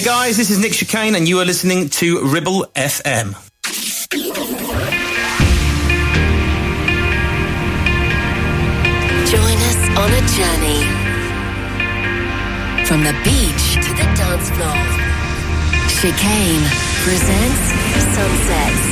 guys, this is Nick Chicane and you are listening to Ribble FM. Join us on a journey from the beach to the dance floor. Chicane presents Sunsets.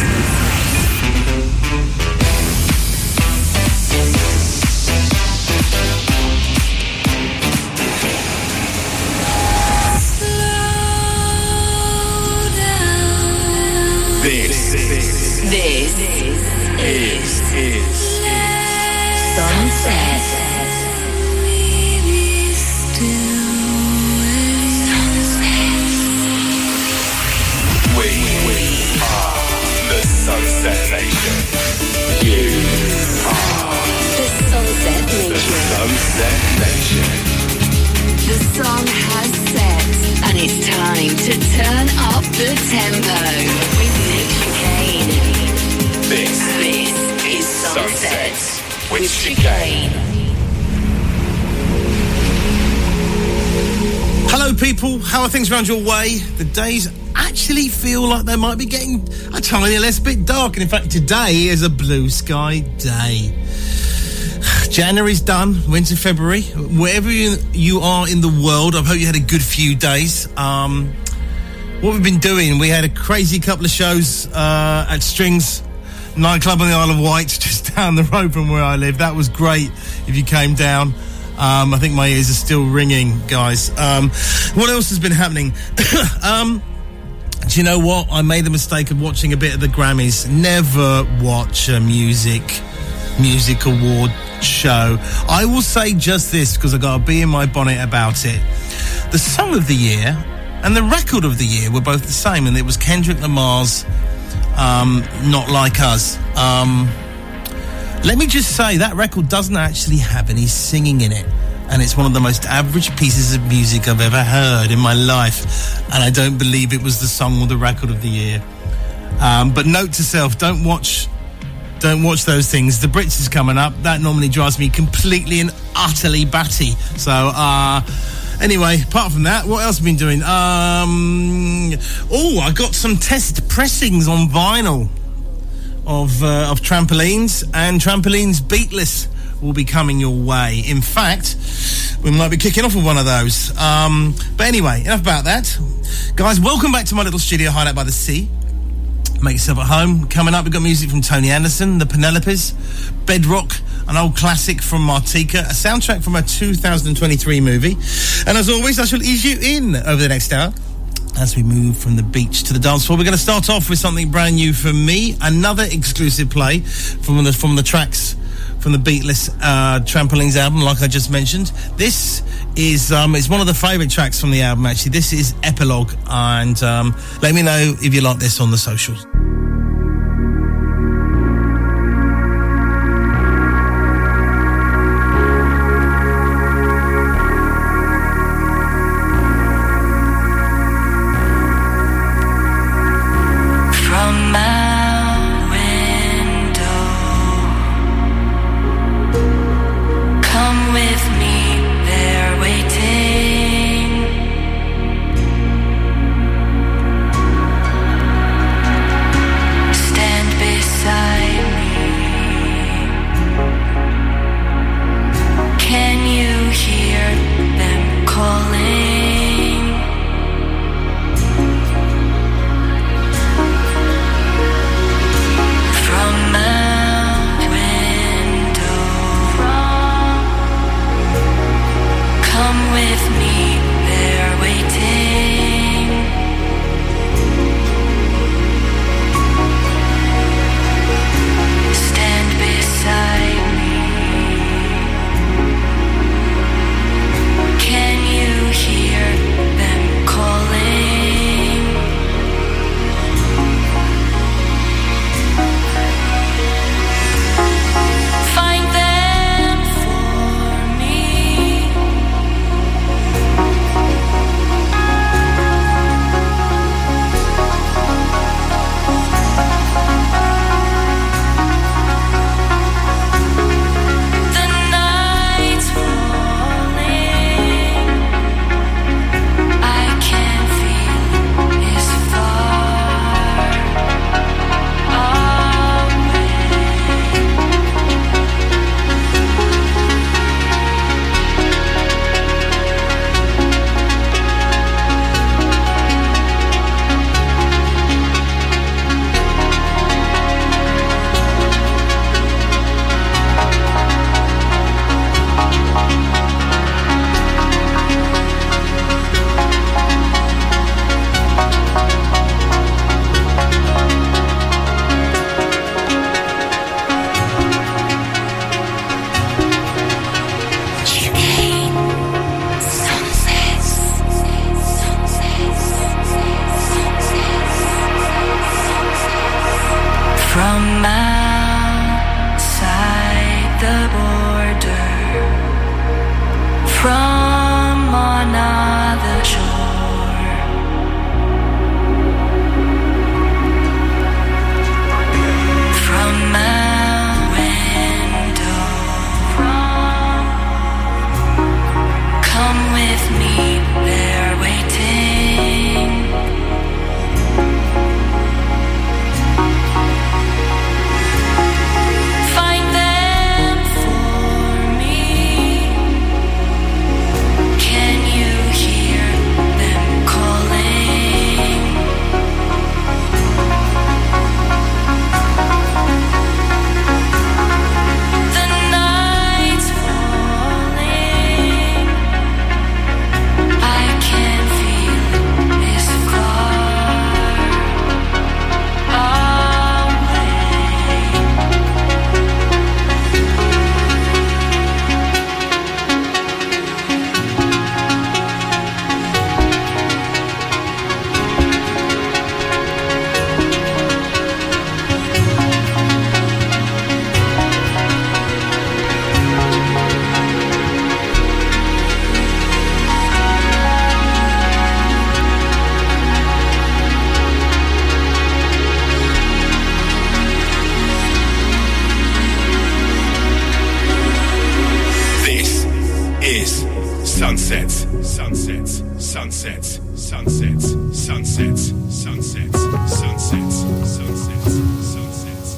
This is Sunset. We are the Sunset Nation. You are The Sunset Nation. the Sunset Nation. The sun has set, and it's time to turn up the tempo with Nick Chicane. This is Sunset with Chicane. Hello people, how are things around your way? The days actually feel like they might be getting a tiny less bit dark, and in fact today is a blue sky day. January's done, we're into February. Wherever you are in the world, I hope you had a good few days. What we've been doing, we had a crazy couple of shows at Strings nightclub on the Isle of Wight, just down the road from where I live. That was great if you came down. I think my ears are still ringing, guys. What else has been happening? Do you know what? I made the mistake of watching a bit of the Grammys. Never watch a music award show. I will say just this, because I got a bee in my bonnet about it. The song of the year and the record of the year were both the same, and it was Kendrick Lamar's Not Like Us. Let me just say, that record doesn't actually have any singing in it, and it's one of the most average pieces of music I've ever heard in my life, and I don't believe it was the song or the record of the year. But note to self, don't watch those things. The Brits is coming up. That normally drives me completely and utterly batty. So, anyway, apart from that, what else have I been doing? I got some test pressings on vinyl of Trampolines, and Trampolines Beatless will be coming your way. In fact, we might be kicking off with one of those. But anyway, enough about that. Guys, welcome back to my little studio hideout by the sea. Make yourself at home. Coming up, we've got music from Tony Anderson, the Penelopes, Bedrock, an old classic from Martika, a soundtrack from a 2023 movie. And as always, I shall ease you in over the next hour as we move from the beach to the dance floor. We're going to start off with something brand new from me, another exclusive play from the tracks from the Beatless Trampolines album, like I just mentioned. This is it's one of the favourite tracks from the album, actually. This is Epilogue, and let me know if you like this on the socials. Waiting. from another shore. From a window, come with me, they're waiting. Find them for me. Can you hear them calling? The night's falling. I can feel this far away. This is Sunsets, Sunsets, Sunsets, Sunsets, Sunsets, Sunsets, Sunsets, Sunsets, Sunsets.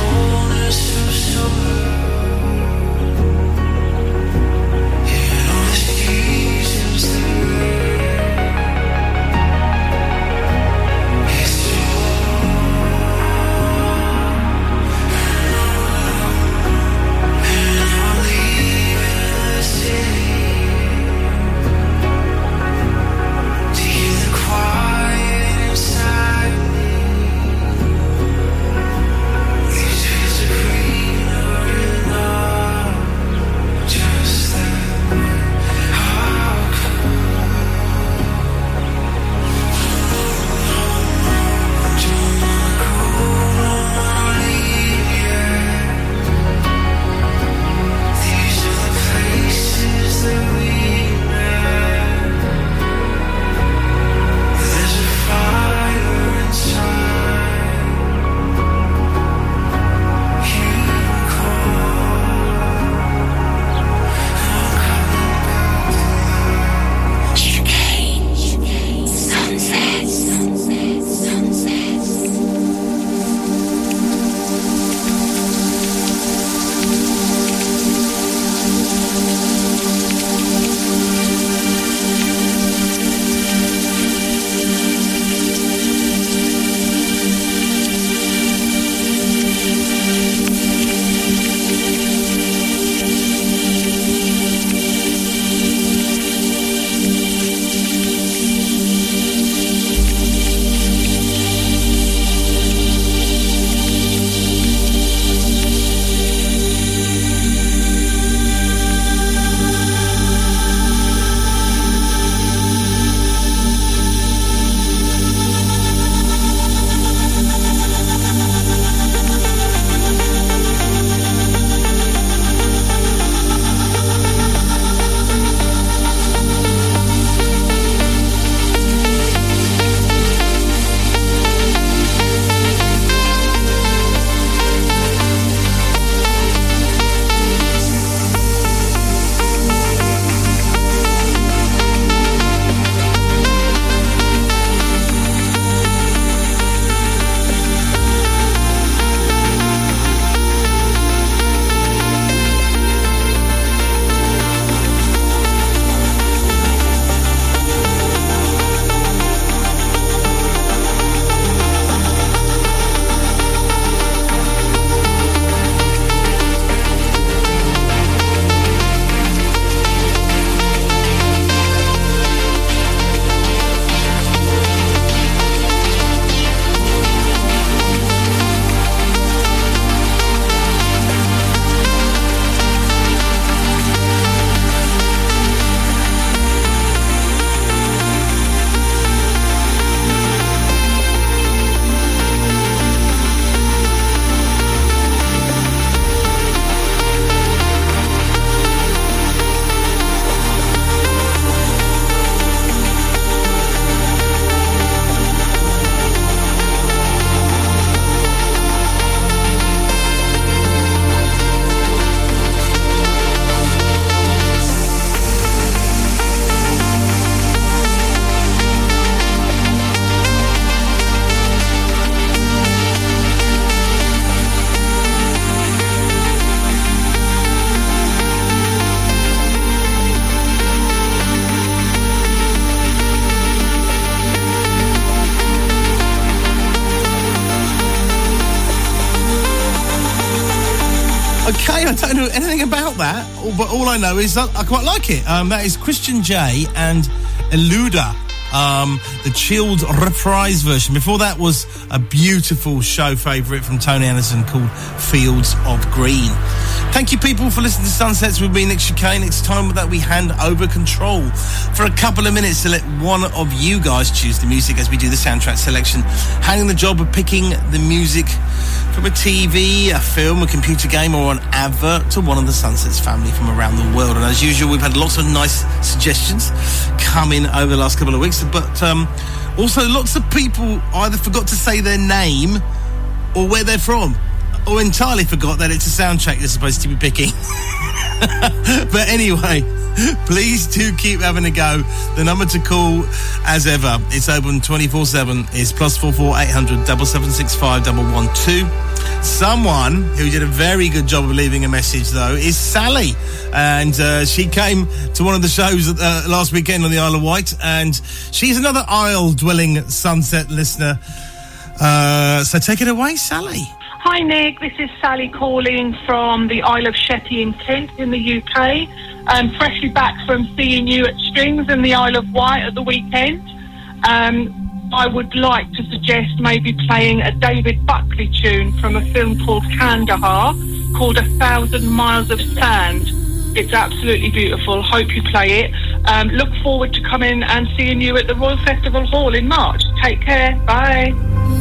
Yeah. say I don't know anything about that, but all I know is that I quite like it. That is Christian J and Eluda, the chilled reprise version. Before that was a beautiful show favourite from Tony Anderson called Fields of Green. Thank you, people, for listening to Sunsets with me, Nick Chicane. It's time that we hand over control for a couple of minutes to let one of you guys choose the music as we do the soundtrack selection, handing the job of picking the music from a TV, a film, a computer game, or an advert to one of the Sunsets family from around the world. And as usual, we've had lots of nice suggestions come in over the last couple of weeks, but also lots of people either forgot to say their name or where they're from, or entirely forgot that it's a soundtrack they're supposed to be picking. But anyway, please do keep having a go. The number to call, as ever, it's open 24/7. It's +44 800 7765 112. Someone who did a very good job of leaving a message, though, is Sally. And she came to one of the shows last weekend on the Isle of Wight, and she's another Isle-dwelling Sunset listener. So take it away, Sally. Hi Nick, this is Sally calling from the Isle of Sheppey in Kent in the UK. I'm freshly back from seeing you at Strings in the Isle of Wight at the weekend. I would like to suggest maybe playing a David Buckley tune from a film called Kandahar called 1,000 Miles of Sand. It's absolutely beautiful. Hope you play it. Look forward to coming and seeing you at the Royal Festival Hall in March. Take care. Bye.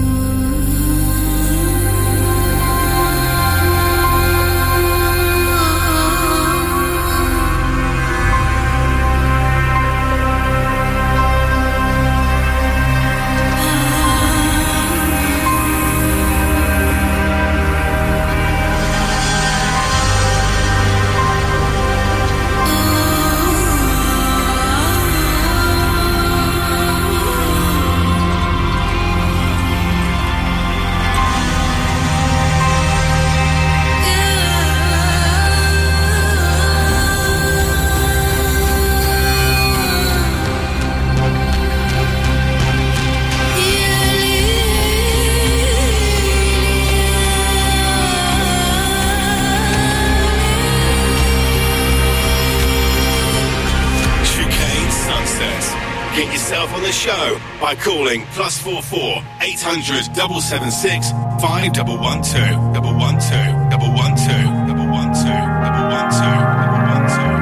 Show by calling +44 800 776 5112 112 112 112 112.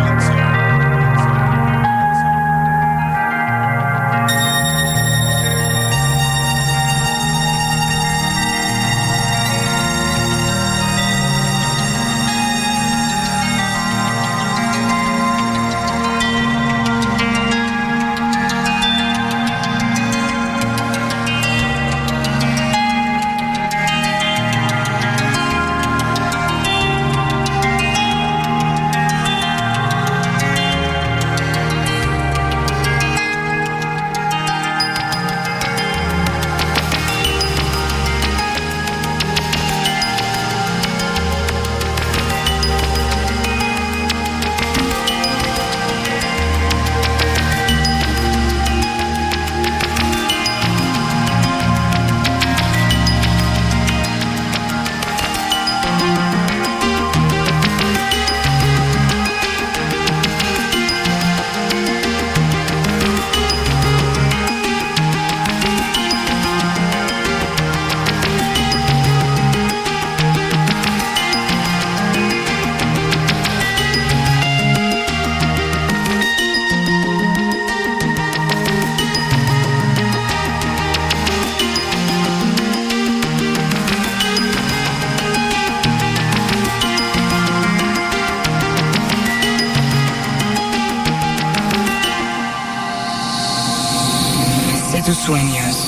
tus sueños.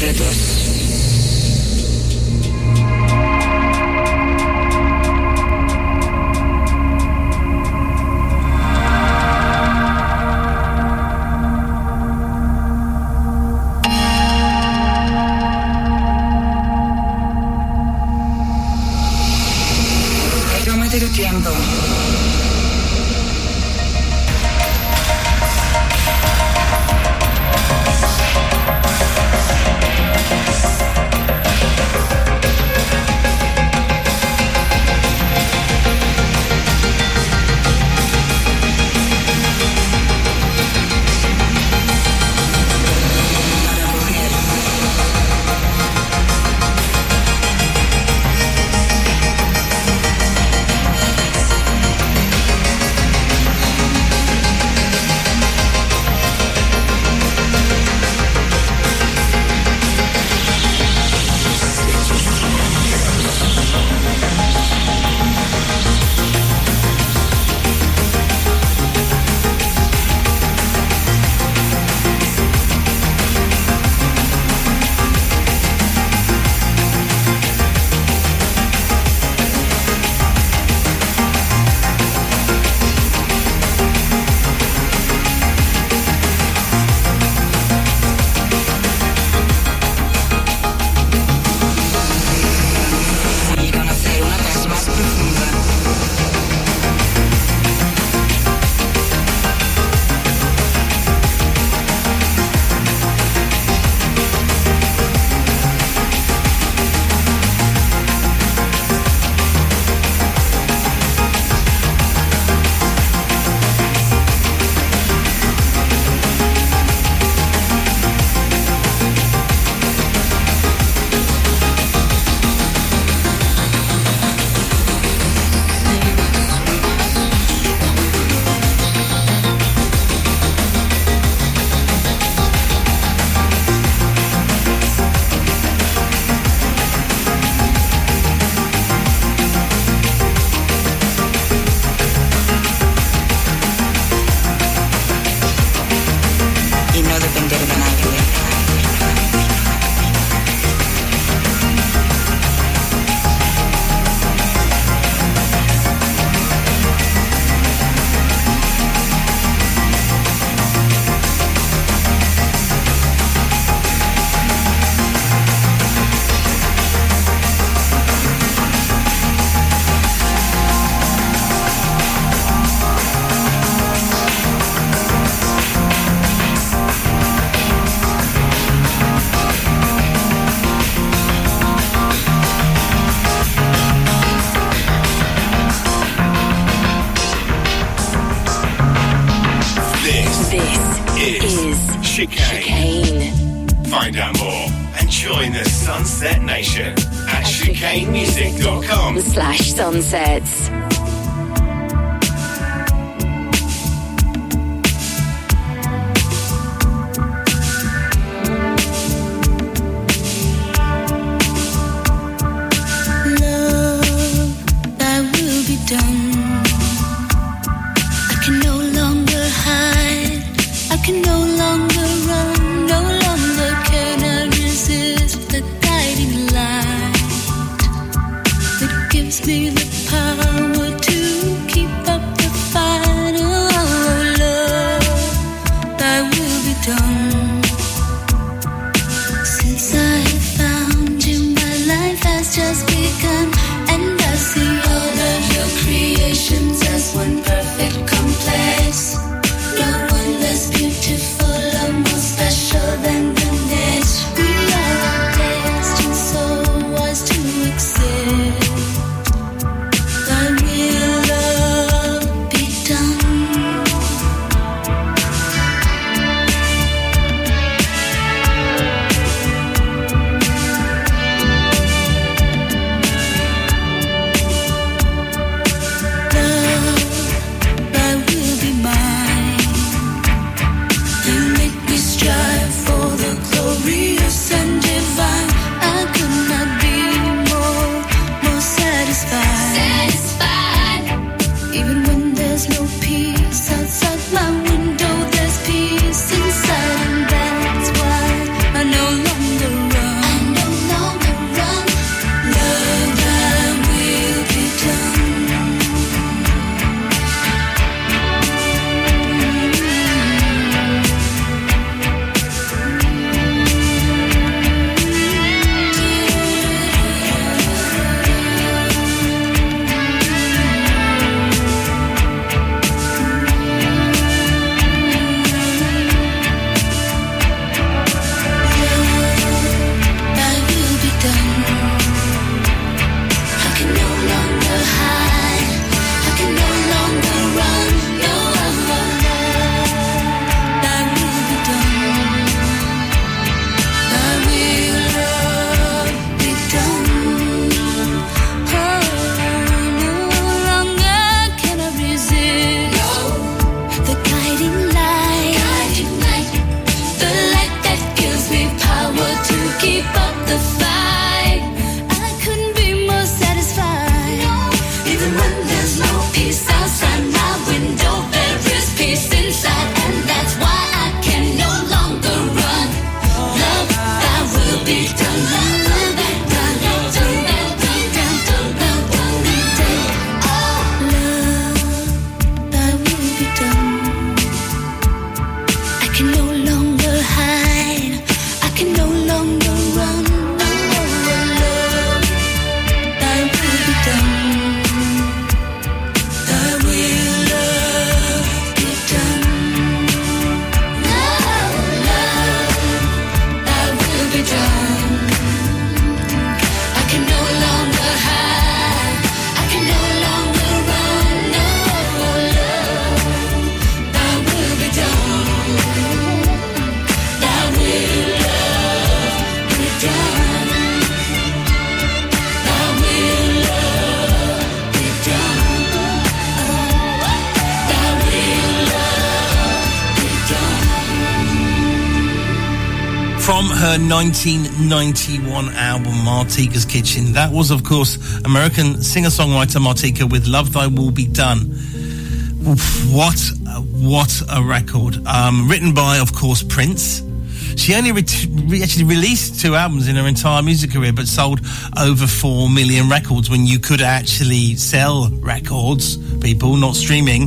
secretos. Tómate tu tiempo. Chicane. Find out more and join the Sunset Nation at chicanemusic.com/sunsets. her 1991 album Martika's Kitchen. That was, of course, American singer-songwriter Martika with Love Thy Will Be Done. What a record. Written by, of course, Prince. She only actually released 2 albums in her entire music career, but sold over 4 million records when you could actually sell records, people, not streaming.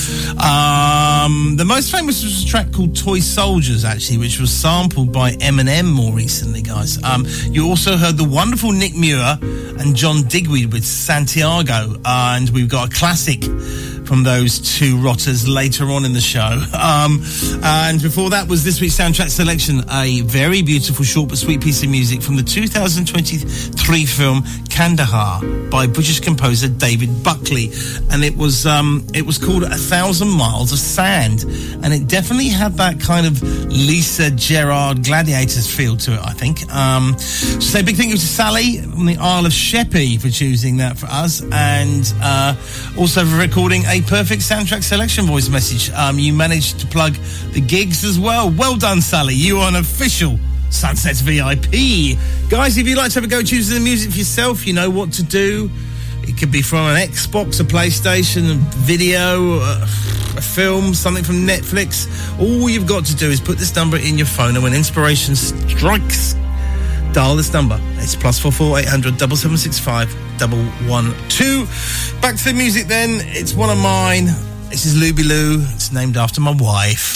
The most famous was a track called Toy Soldiers, actually, which was sampled by Eminem more recently, guys. You also heard the wonderful Nick Muir and John Digweed with Santiago, and we've got a classic from those 2 rotters later on in the show. And before that was this week's soundtrack selection, a very beautiful, short but sweet piece of music from the 2023 film Kandahar by British composer David Buckley, and it was called 1,000 Miles of Sand, and it definitely had that kind of Lisa Gerrard Gladiators feel to it, I think. So say a big thank you to Sally on the Isle of Sheppey for choosing that for us, and also for recording a perfect soundtrack selection voice message. You managed to plug the gigs as well. Well done, Sally. You are an official Sunsets VIP. Guys, if you'd like to have a go choosing the music for yourself, you know what to do. It could be from an Xbox, a PlayStation, a video, a film, something from Netflix. All you've got to do is put this number in your phone, and when inspiration strikes, dial this number. It's +44 800 7765 112. Back to the music then. It's one of mine. This is Luby Lou. It's named after my wife.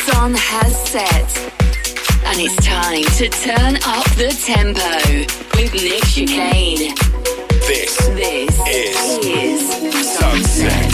song has set, and it's time to turn up the tempo with Nick Chicane. This is Sunset.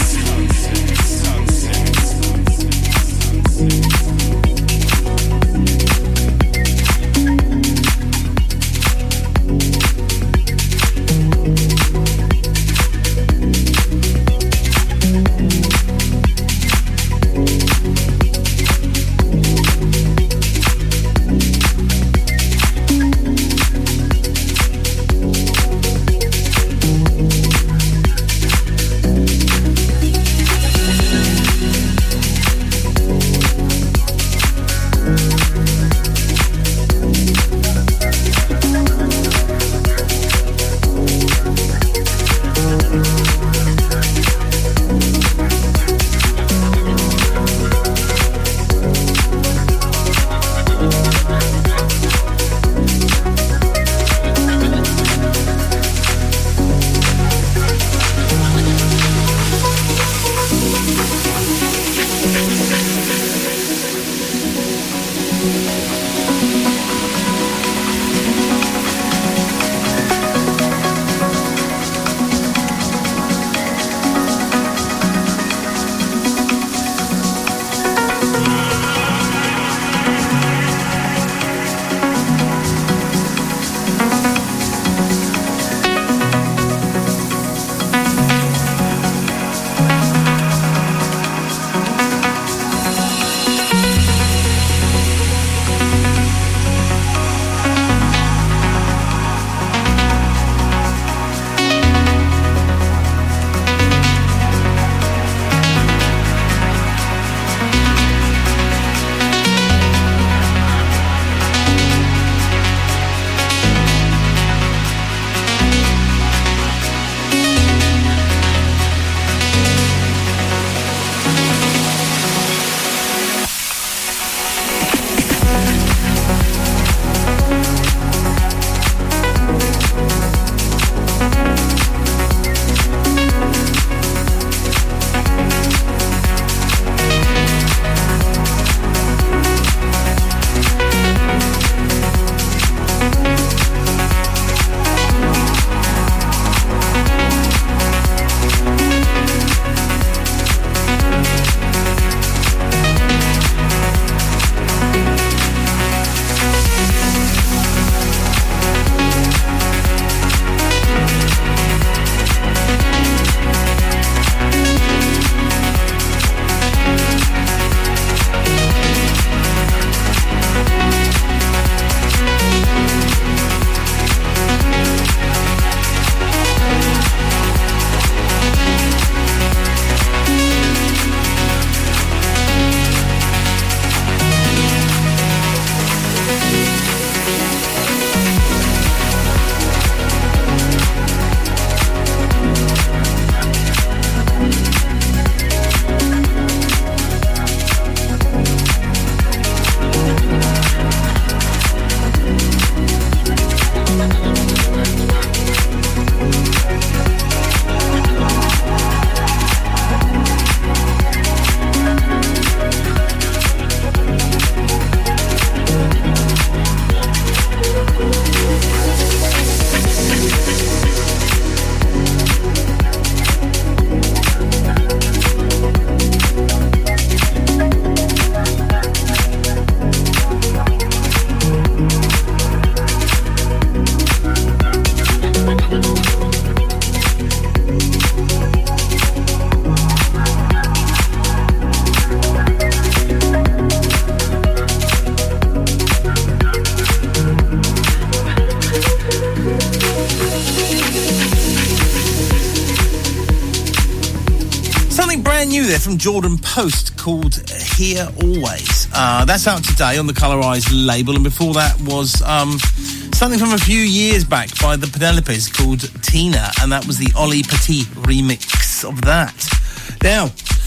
New there from Jordan Post called Here Always. That's out today on the Colorized label, and before that was something from a few years back by the Penelopes called Tina, and that was the Ollie Petit remix of that. Now,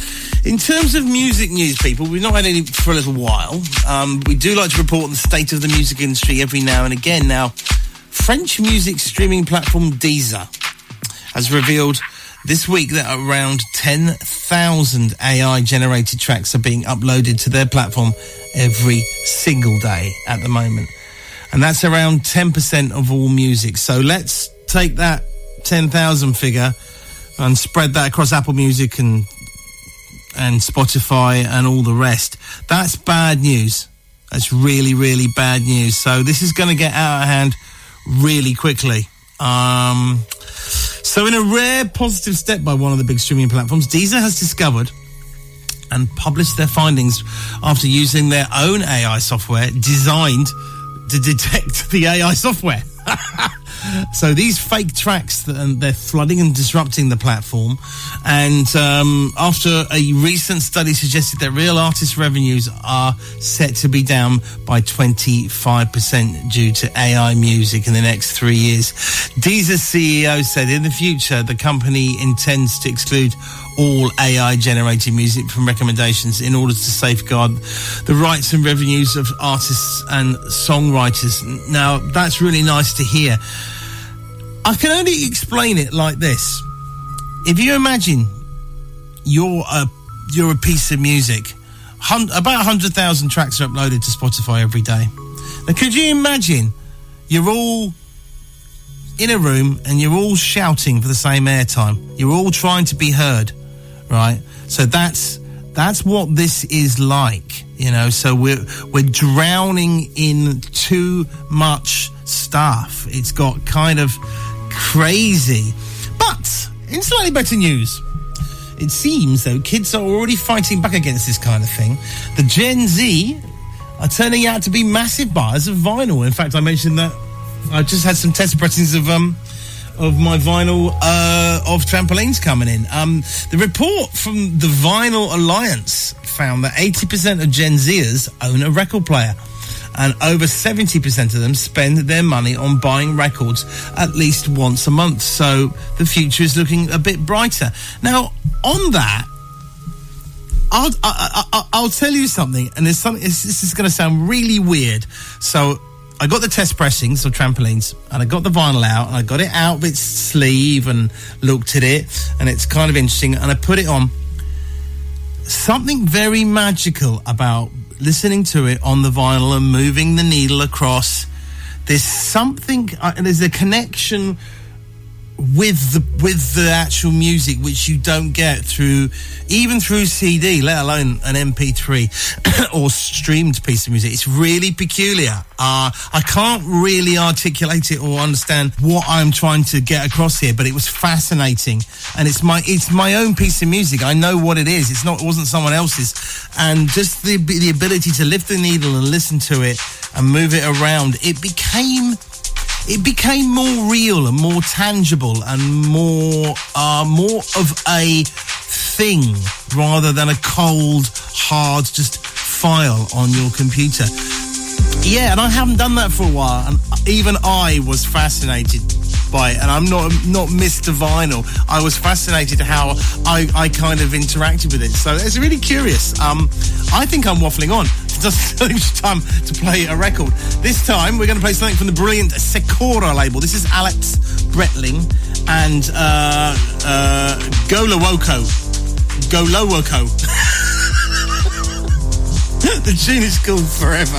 in terms of music news, people, we've not had any for a little while. We do like to report on the state of the music industry every now and again. Now, French music streaming platform Deezer has revealed this week that around 10,000 AI-generated tracks are being uploaded to their platform every single day at the moment. And that's around 10% of all music. So let's take that 10,000 figure and spread that across Apple Music and Spotify and all the rest. That's bad news. That's really, really bad news. So this is going to get out of hand really quickly. So in a rare positive step by one of the big streaming platforms, Deezer has discovered and published their findings after using their own AI software designed to detect the AI software. So these fake tracks, they're flooding and disrupting the platform. And after a recent study suggested that real artist revenues are set to be down by 25% due to AI music in the next 3 years. Deezer's CEO said in the future the company intends to exclude all AI-generated music from recommendations in order to safeguard the rights and revenues of artists and songwriters. Now, that's really nice to hear. I can only explain it like this. If you imagine you're a piece of music, about 100,000 tracks are uploaded to Spotify every day. Now, could you imagine you're all in a room and you're all shouting for the same airtime? You're all trying to be heard, right? So that's what this is like, you know. So we're drowning in too much stuff. It's got kind of crazy. But in slightly better news, it seems though kids are already fighting back against this kind of thing. The Gen Z are turning out to be massive buyers of vinyl. In fact, I mentioned that I just had some test pressings of my vinyl of Trampolines coming in. The report from the Vinyl Alliance found that 80% of Gen Zers own a record player, and over 70% of them spend their money on buying records at least once a month. So the future is looking a bit brighter. Now, on that, I'll tell you something, and this is going to sound really weird. So I got the test pressings of Trampolines, and I got the vinyl out, and I got it out of its sleeve and looked at it, and it's kind of interesting, and I put it on. Something very magical about listening to it on the vinyl and moving the needle across. There's something, there's a connection with the actual music which you don't get through CD, let alone an MP3 or streamed piece of music. It's really peculiar. I can't really articulate it or understand what I'm trying to get across here, but it was fascinating, and it's my own piece of music. I know what it is. It wasn't someone else's, and just the ability to lift the needle and listen to it and move it around, it became more real and more tangible and more of a thing rather than a cold, hard, just file on your computer. Yeah, and I haven't done that for a while, and even I was fascinated by it, and I'm not Mr. Vinyl. I was fascinated how I kind of interacted with it. So it's really curious. I think I'm waffling on. It's time to play a record. This time we're going to play something from the brilliant Secora label. This is Alex Bretling and Golowoko. The tune is called Forever.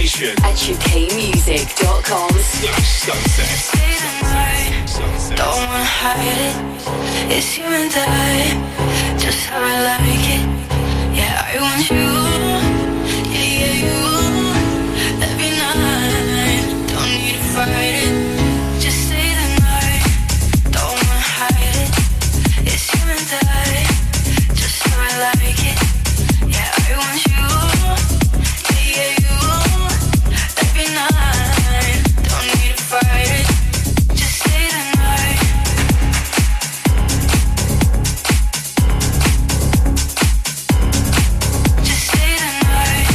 station at ukmusic.com/sunset. Don't wanna hide it. It's you and I, just how I like it. Yeah, I want you. Yeah, you. Every night, don't need to fight it. Just stay the night. Don't wanna hide it. It's you and I, just how I like it. Yeah, I want you. Yeah, you. Every night, don't need to fight it. Just stay the night. Just stay the night.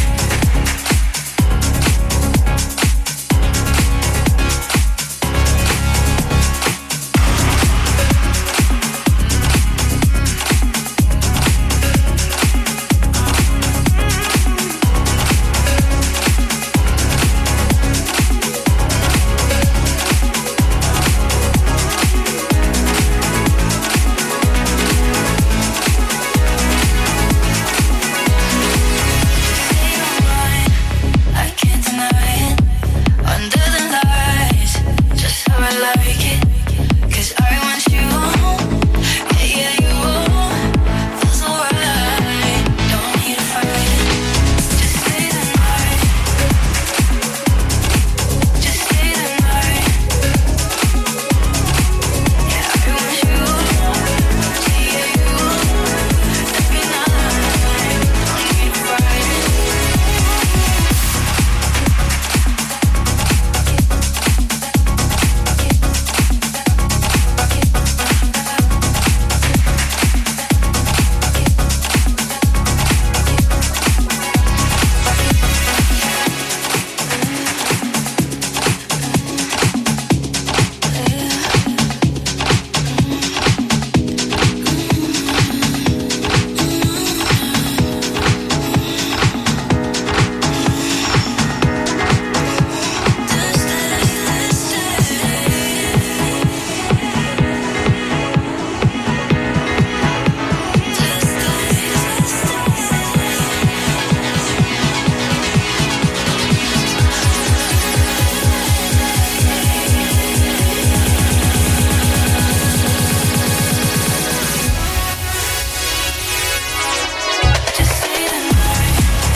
I can't deny it. Under the lights, just how I like it. 'Cause I want you. Yeah, you. Feels alright. Don't need to fight it. Just stay the night. Just stay the night. Yeah, I want you. Yeah, you. Every night. Don't need to fight it. Just stay the night.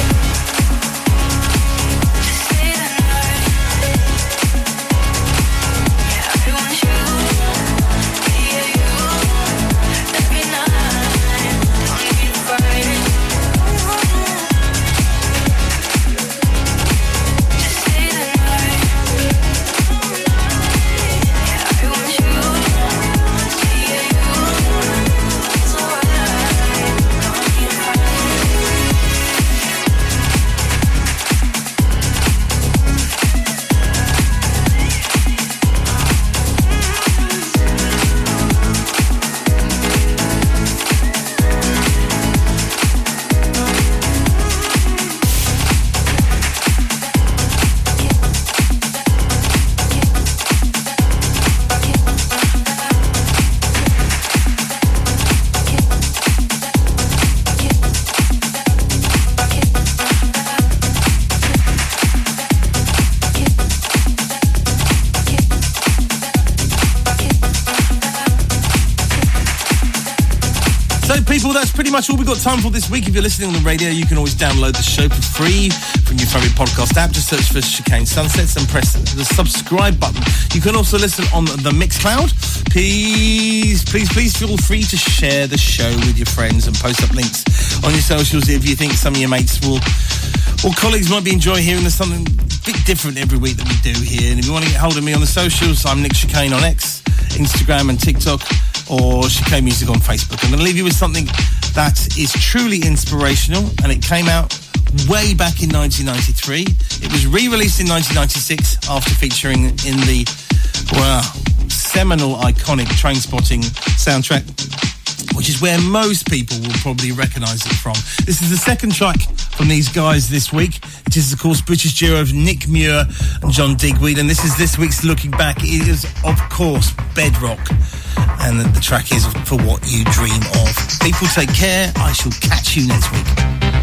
Just stay the night. Yeah, I want you. Yeah, you. Every night. Don't need to fight it. Just stay the night. Yeah, I want you. Yeah, you. It's alright. Don't need to fight it. So, people, that's pretty much all we've got time for this week. If you're listening on the radio, you can always download the show for free from your favourite podcast app. Just search for Chicane Sunsets and press the subscribe button. You can also listen on the Mixcloud. Please feel free to share the show with your friends and post up links on your socials if you think some of your mates or colleagues might be enjoying hearing there's something a bit different every week that we do here. And if you want to get hold of me on the socials, I'm Nick Chicane on X, Instagram and TikTok, or Chicane Music on Facebook. I'm going to leave you with something that is truly inspirational, and it came out way back in 1993. It was re-released in 1996 after featuring in the, seminal, iconic Trainspotting soundtrack, which is where most people will probably recognise it from. This is the second track from these guys this week. It is, of course, British duo of Nick Muir and John Digweed, and this is this week's Looking Back. It is, of course, Bedrock, and the track is For What You Dream Of. People take care. I shall catch you next week.